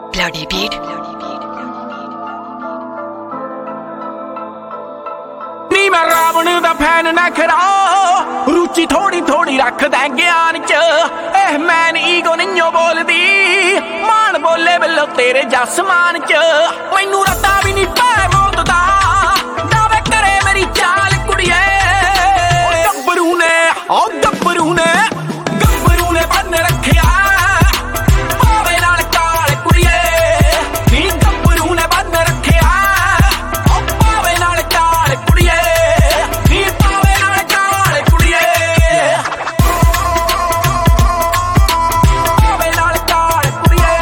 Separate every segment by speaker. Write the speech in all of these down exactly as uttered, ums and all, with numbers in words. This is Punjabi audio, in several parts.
Speaker 1: Bloody beat.
Speaker 2: ਨੀ ਮੈਂ ਰਾਵਣ ਦਾ ਫੈਨ ਨਾ ਖਰਾ ਰੁਚੀ ਥੋੜੀ ਥੋੜੀ ਰੱਖਦਾ ਗਿਆਨ ਚ ਇਹ ਮੈਨ ਈਗੋ ਨਹੀਂਓ ਬੋਲਦੀ ਮਾਨ ਬੋਲੇ ਬਿੱਲੋ ਤੇਰੇ ਜਸਮਾਨ ਚ ਮੈਨੂੰ ਰਤਾ ਵੀ ਨਹੀਂ ਪੈ ਮੌਤ ਦਾ ਦਾਵੇ ਕਰੇ ਮੇਰੀ ਚਾਲ ਕੁੜੀਏ ਗੱਭਰੂ ਨੇ ਓ ਗੱਭਰੂ ਨੇ ਗੱਭਰੂ ਨੇ ਬੰਨ ਰੱਖਿਆ ਪਾਵੇ ਨਾਲ ਕਾਲ ਕੁੜੀਏ ਨੀ ਗੱਭਰੂ ਨੇ ਬੰਨ ਰੱਖਿਆ ਓ ਪਾਵੇ ਨਾਲ ਕਾਲ ਕੁੜੀਏ ਨੀ ਪਾਵੇ ਨਾਲ ਕਾਲ ਕੁੜੀਏ ਪਾਵੇ ਨਾਲ ਕਾਲ ਕੁੜੀਏ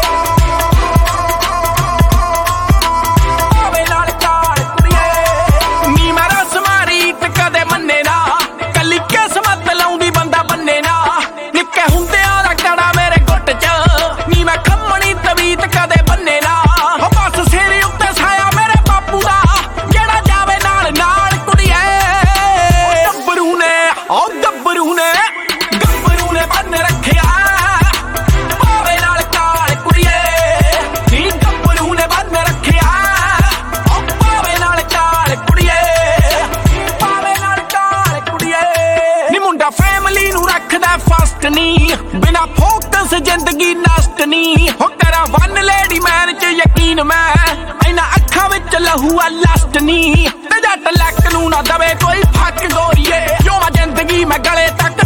Speaker 2: ਪਾਵੇ ਨਾਲ ਕਾਲ ਕੁੜੀਏ ਨੀ ਮੈਂ ਰਸ ਮਾਰੀ ਤੇ ਕਦੇ ਮੰਨੇ ਨਾ ਕੱਲੀ ਕਿਸਮਤ ਲਾਉਂਦੀ ਬੰਦਾ ਬੰਨੇ ਨਾ ਨਿੱਕੇ ਹੁੰਦਿਆਂ ਦਾ ਕੜਾ ਮੇਰੇ ਗੁੱਟ ਚ ਨੀ ਮੈਂ ਖੰਮਣੀ ਤਵੀਤ ਕਦੇ ਬੰਨੇ ਨਾ ਹੋ ਬਸ ਸਿਰ ਉੱਤੇ ਸਾਇਆ ਮੇਰੇ ਬਾਪੂ ਦਾ ਜਿਹੜਾ ਜਾਵੇ ਨਾਲ ਨਾਲ ਕੁੜੀਏ ਗੱਭਰੂ ਨੇ ਓ ਗੱਭਰੂ ਨੇ ਗੱਭਰੂ ਨੇ ਬੰਨ ਰੱਖਿਆ ਪਾਵੇ ਨਾਲ ਕਾਲ ਕੁੜੀਏ ਨੀ ਗੱਭਰੂ ਨੇ ਬੰਨ ਰੱਖਿਆ ਓ ਪਾਵੇ ਨਾਲ ਕਾਲ ਕੁੜੀਏ ਪਾਵੇ ਨਾਲ ਕਾਲ ਕੁੜੀਏ ਨੀ ਮੁੰਡਾ ਫੈਮਿਲੀ ਨੂੰ ਰੱਖਦਾ ਫਸਟ ਨੀ ਬਿਨਾ ਫੋਕਸ ਜ਼ਿੰਦਗੀ ਨਸਟ ਨੀ ਹੋ ਕਰਾਂ ਵਨ ਲੇਡੀ ਮੈਨ ਚ ਯਕੀਨ ਮੈਂ ਇਹਨਾਂ ਅੱਖਾਂ ਵਿੱਚ ਲਹੂ ਆ ਲਸਟ ਨੀ ਤੇ ਜੱਟ ਲੱਕ ਨੂੰ ਨਾ ਦਵੇ ਕੋਈ ਫੱਕ ਗੋਰੀਏ ਜੋ ਜ਼ਿੰਦਗੀ ਮੈਂ ਗਲੇ ਤੱਕ